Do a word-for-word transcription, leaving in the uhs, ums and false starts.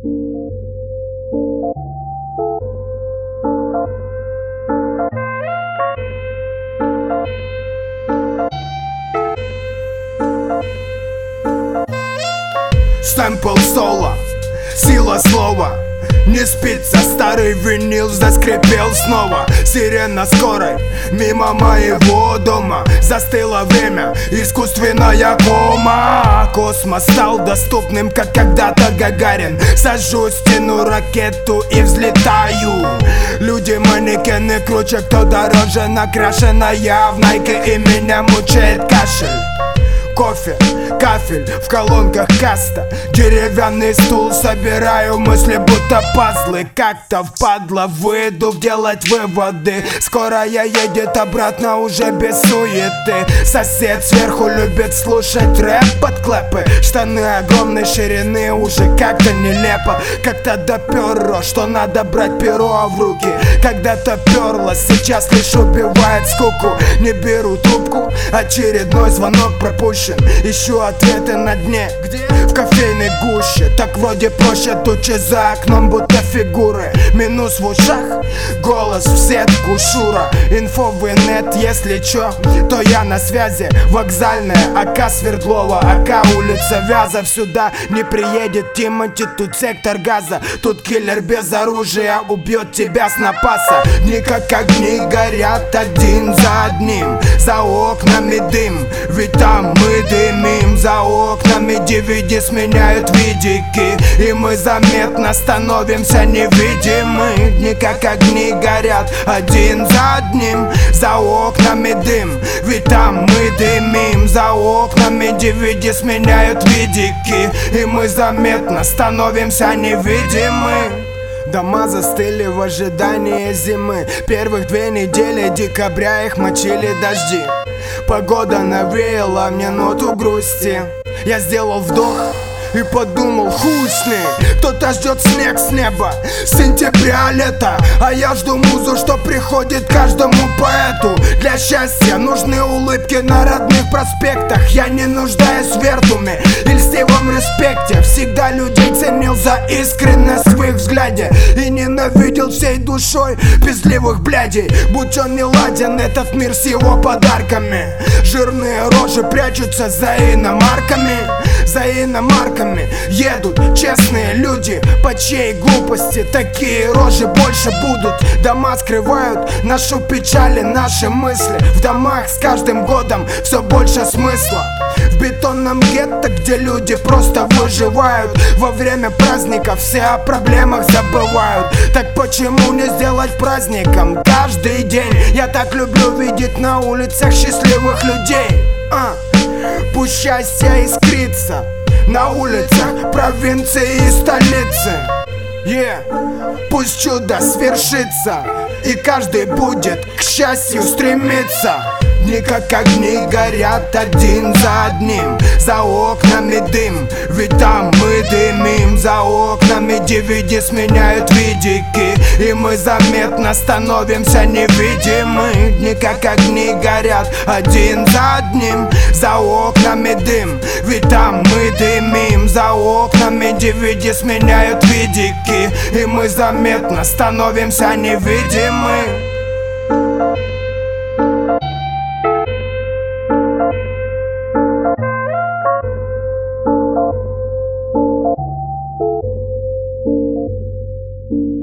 Стемпл соло, сила слова. Не спится, старый винил заскрипел снова. Сирена скорой мимо моего дома. Застыло время, искусственная кома. Космос стал доступным, как когда-то Гагарин. Сажусь, тяну ракету и взлетаю. Люди манекены круче, кто дороже накрашенная в найке. И меня мучает кашель. Кофе, кафель, в колонках каста. Деревянный стул, собираю мысли, будто пазлы. Как-то впадло, выйду делать выводы. Скорая едет обратно уже без суеты. Сосед сверху любит слушать рэп под клэпы. Штаны огромной ширины, уже как-то нелепо. Как-то доперло, что надо брать перо в руки. Когда-то перло, сейчас лишь убивает скуку. Не беру трубку, очередной звонок пропущен. Ищу ответы на дне, где? В кофейной гуще. Так вроде проще, тучи за окном, будто фигуры. Минус в ушах, голос в сетку Шура. Инфовый нет, если чё, то я на связи. Вокзальная, АК Свердлова, АК улица Вязов. Сюда не приедет Тимати, тут сектор газа. Тут киллер без оружия убьет тебя с напаса. Дни как огни горят один за одним. За окнами дым, ведь там мы дымим. За окнами ди ви ди сменяют видики. И мы заметно становимся невидимы. Дни как огни горят один за одним. За окнами дым, ведь там мы дымим. За окнами ди ви ди сменяют видики. И мы заметно становимся невидимы. Дома застыли в ожидании зимы. Первых две недели декабря их мочили дожди. Погода навеяла мне ноту грусти. Я сделал вдох и подумал, хуй с ней. Кто-то ждет снег с неба, сентября, лето. А я жду музу, что приходит каждому поэту. Для счастья нужны улыбки на родных проспектах. Я не нуждаюсь в вертуме и льстивом респекте. Всегда людей ценил за искренность в их взгляде. И ненавидел всей душой пиздливых блядей. Будь он не ладен, этот мир с его подарками. Жирные рожи прячутся за иномарками. За иномарками едут честные люди, по чьей глупости такие рожи больше будут. Дома скрывают нашу печаль и наши мысли. В домах с каждым годом все больше смысла. В бетонном гетто, где люди просто выживают. Во время праздников все о проблемах забывают. Так почему не сделать праздником каждый день? Я так люблю видеть на улицах счастливых людей. а. Пусть счастье искрится на улицах провинции и столицы. Yeah. Пусть чудо свершится, и каждый будет к счастью стремиться. Дни как огни горят один за одним. За окнами дым, ведь там мы дымим. За окнами ди ви ди сменяют видики. И мы заметно становимся невидимы. Дни как огни горят один за одним. За окнами дым, ведь там мы дымим. За окнами ди ви ди сменяют видики. И мы заметно становимся невидимы. Thank you.